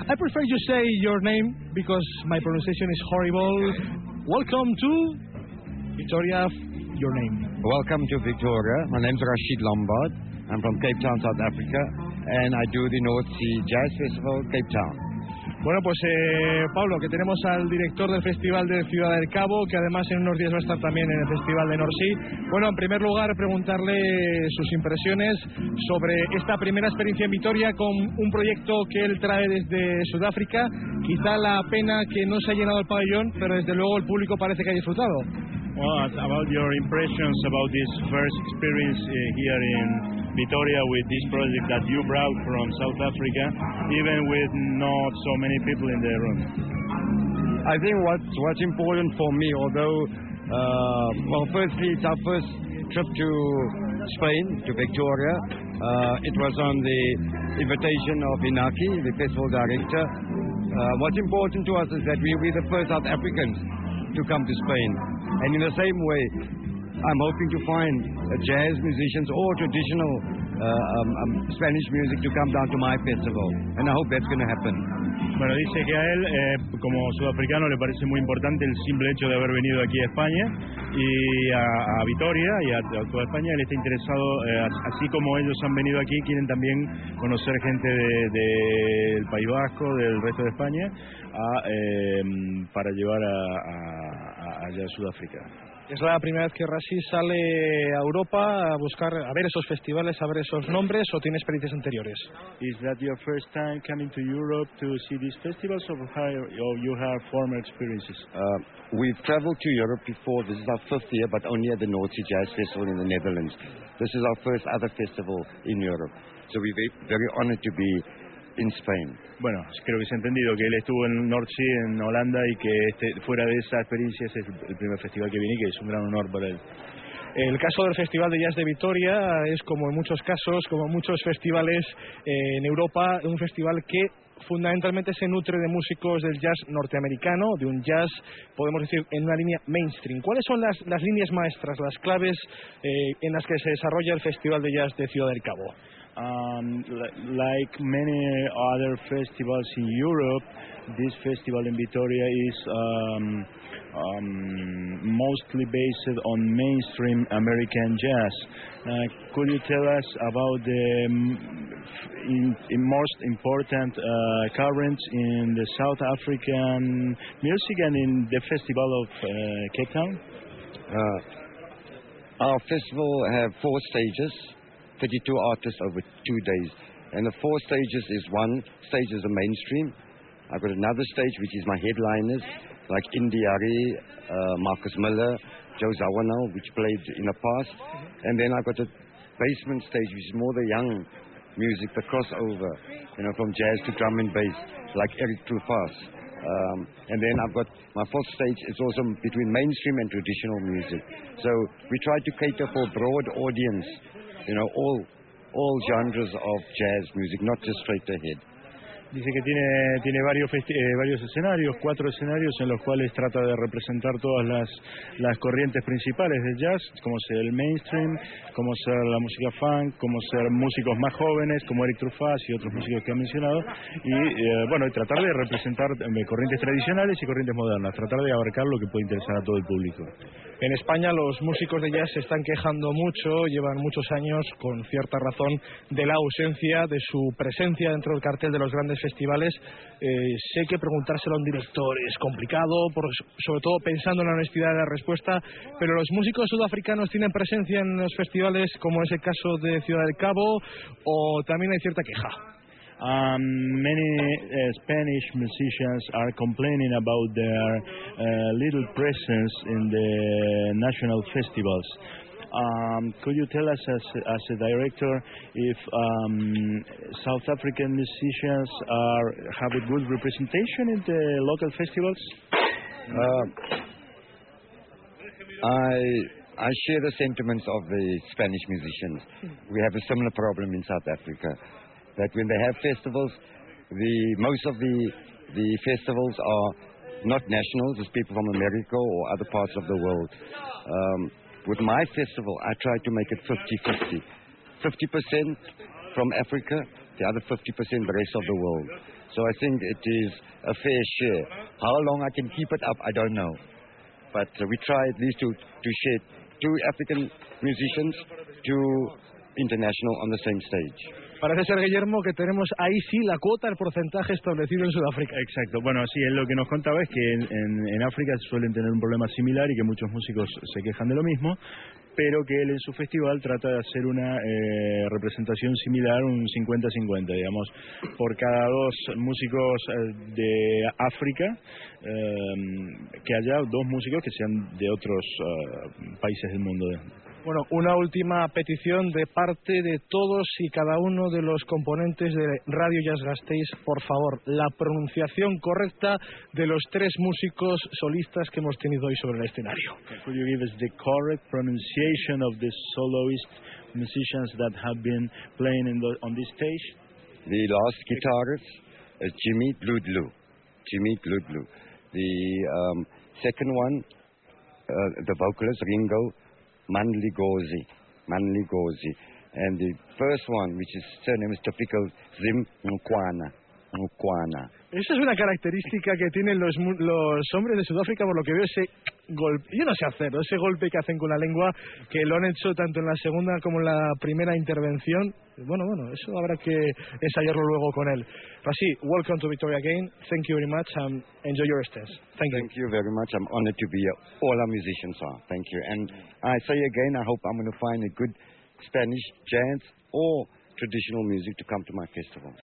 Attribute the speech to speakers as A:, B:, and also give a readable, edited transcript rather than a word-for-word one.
A: I prefer you say your name because my pronunciation is horrible. Welcome to Victoria, your name.
B: Welcome to Victoria. My name's Rashid Lombard. I'm from Cape Town, South Africa, and I do the North Sea Jazz Festival, Cape Town.
A: Bueno, pues Pablo, que tenemos al director del Festival de Ciudad del Cabo, que además en unos días va a estar también en el Festival de North Sea. Bueno, en primer lugar, preguntarle sus impresiones sobre esta primera experiencia en Vitoria con un proyecto que él trae desde Sudáfrica. Quizá la pena que no se ha llenado el pabellón, pero desde luego el público parece que ha disfrutado.
C: Well, about your impressions about this first experience here in Vitoria with this project that you brought from South Africa, even with not so many people in the room.
B: I think what's important for me, although, well, firstly, it's our first trip to Spain, to Victoria. It was on the invitation of Inaki, the festival director. What's important to us is that we're the first South Africans to come to Spain. And in the same way, I'm hoping to find jazz musicians or traditional Spanish music to come down to my festival. And I hope that's going to happen.
C: Bueno, dice que a él, como sudafricano, le parece muy importante el simple hecho de haber venido aquí a España y a Vitoria y a toda España. Él está interesado, así como ellos han venido aquí, quieren también conocer gente del País Vasco, del resto de España, para llevar allá a Sudáfrica.
A: Es la primera vez que Rashid sale a Europa a buscar, a ver esos festivales, a ver esos nombres, o tiene experiencias anteriores?
C: Is that your first time coming to Europe to see these festivals, or you have former experiences?
B: We've traveled to Europe before. This is our 5th year, but only at the North Sea Jazz Festival in the Netherlands. This is our first other festival in Europe. So we're very honored to be in Spain.
C: Bueno, creo que se ha entendido que él estuvo en North Sea, en Holanda, y que fuera de esa experiencia es el primer festival que viene y que es un gran honor para él.
A: El caso del Festival de Jazz de Vitoria es, como en muchos casos, como en muchos festivales en Europa, un festival que fundamentalmente se nutre de músicos del jazz norteamericano, de un jazz, podemos decir, en una línea mainstream. ¿Cuáles son las líneas maestras, las claves en las que se desarrolla el Festival de Jazz de Ciudad del Cabo?
C: Like many other festivals in Europe, this festival in Vitoria is mostly based on mainstream American jazz. Could you tell us about the most important currents in the South African music and in the festival of Cape Town?
B: Our festival have 4 stages. 32 artists over 2 days. And the 4 stages is, one stage is the mainstream. I've got another stage which is my headliners, like Indiari, Marcus Miller, Joe Zawinul, which played in the past. And then I've got a basement stage which is more the young music, the crossover, from jazz to drum and bass, like Eric Truffaz. And then I've got my 4th stage, it's also between mainstream and traditional music. So we try to cater for a broad audience, all genres of jazz music, not just straight ahead.
C: Dice que tiene varios escenarios, 4 escenarios en los cuales trata de representar todas las corrientes principales del jazz, como ser el mainstream, como ser la música funk, como ser músicos más jóvenes, como Eric Truffaz y otros músicos que ha mencionado, y tratar de representar corrientes tradicionales y corrientes modernas, tratar de abarcar lo que puede interesar a todo el público.
A: En España los músicos de jazz se están quejando mucho, llevan muchos años, con cierta razón, de la ausencia de su presencia dentro del cartel de los grandes festivales. Sé que preguntárselo a un director es complicado, sobre todo pensando en la honestidad de la respuesta, pero los músicos sudafricanos tienen presencia en los festivales, como es el caso de Ciudad del Cabo, o también hay cierta queja.
C: Many Spanish musicians are complaining about their little presence in the national festivals. Could you tell us, as a director, if South African musicians have a good representation in the local festivals?
B: I share the sentiments of the Spanish musicians. We have a similar problem in South Africa, that when they have festivals, most of the festivals are not nationals, it's people from America or other parts of the world. With my festival, I try to make it 50-50. 50% from Africa, the other 50% the rest of the world. So I think it is a fair share. How long I can keep it up, I don't know. But we try at least to share 2 African musicians, 2 international on the same stage.
A: Parece ser, Guillermo, que tenemos ahí sí la cuota, el porcentaje establecido en Sudáfrica.
C: Exacto. Bueno, sí, él lo que nos contaba es que en África suelen tener un problema similar y que muchos músicos se quejan de lo mismo, pero que él en su festival trata de hacer una representación similar, un 50-50, digamos, por cada 2 músicos de África, que haya 2 músicos que sean de otros países del mundo.
A: Bueno, una última petición de parte de todos y cada uno de los componentes de Radio Jazz Gasteiz, por favor, la pronunciación correcta de los 3 músicos solistas que hemos tenido hoy sobre el escenario.
C: Could you give us the correct pronunciation of the soloist musicians that have been playing on this stage?
B: The last guitarist is Jimmy Gludlu. Jimmy Gludlu. The second one, the vocalist Ringo Manligozi. And the first one, which is surname is typical, Zim Nkwana.
A: Esa es una característica que tienen los hombres de Sudáfrica, por lo que veo, ese golpe, yo no sé hacerlo, ese golpe que hacen con la lengua, que lo han hecho tanto en la segunda como en la primera intervención. Bueno, eso habrá que ensayarlo luego con él. Rashid, welcome to Victoria again. Thank you very much and enjoy your stance. Thank you.
B: Thank you very much. I'm honored to be here. All our musicians are. Thank you. And I say again, I hope I'm going to find a good Spanish jazz or traditional music to come to my festival.